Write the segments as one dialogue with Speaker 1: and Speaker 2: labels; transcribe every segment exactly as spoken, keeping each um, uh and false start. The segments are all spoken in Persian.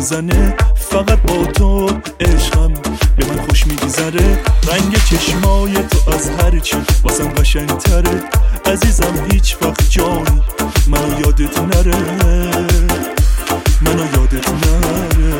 Speaker 1: میزنه، فقط با تو عشقم به من خوش میگذره. رنگ چشمای تو از هرچی واسم قشنگتره، عزیزم هیچ وقت جانی منو یادت نره، منو یادت نره.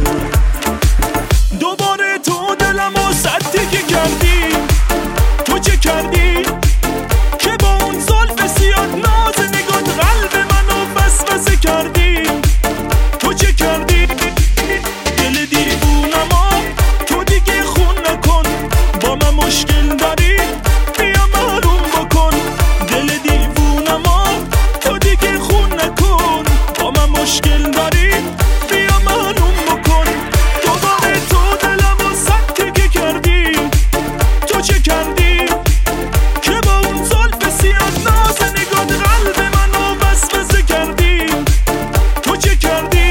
Speaker 1: دوباره تو دلمو سدی کردی، تو چه کردی که با اون زلف سیاد ناز نگات قلب منو وسوسه کردی؟ تو چه کردی؟ دل دیوونما تو دیگه خون نکن، با من مشکل داری بیا معلوم بکن. دل دیوونما تو دیگه خون نکن، با من مشکل داری بیا معلوم بکن. دوباره تو دلمو سدی کردی، تو چه کردی که با اون زلف سیاد ناز نگات قلب منو وسوسه کردی؟ تو چه کردی؟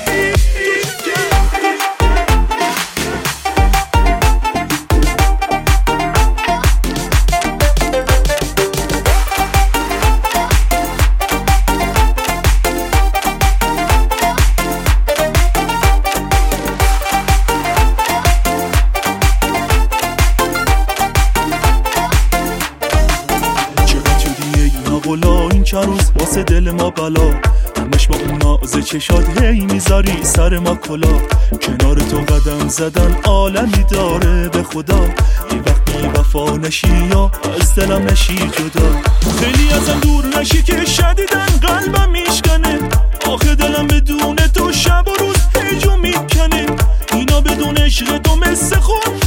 Speaker 1: قلا این چند روز واسه دل ما بلا، همش با اون ناز چشات هی میذاری سر ما کلا. کنار تو قدم زدن عالمی داره به خدا، یه وقت بی وفا نشی یا از دلم نشی جدا. خیلی ازم دور نشی که شدیدن قلبم میشکنه، آخه دلم بدون تو شب و روز هیجو میکنه. اینا بدون عشق تو مثل خون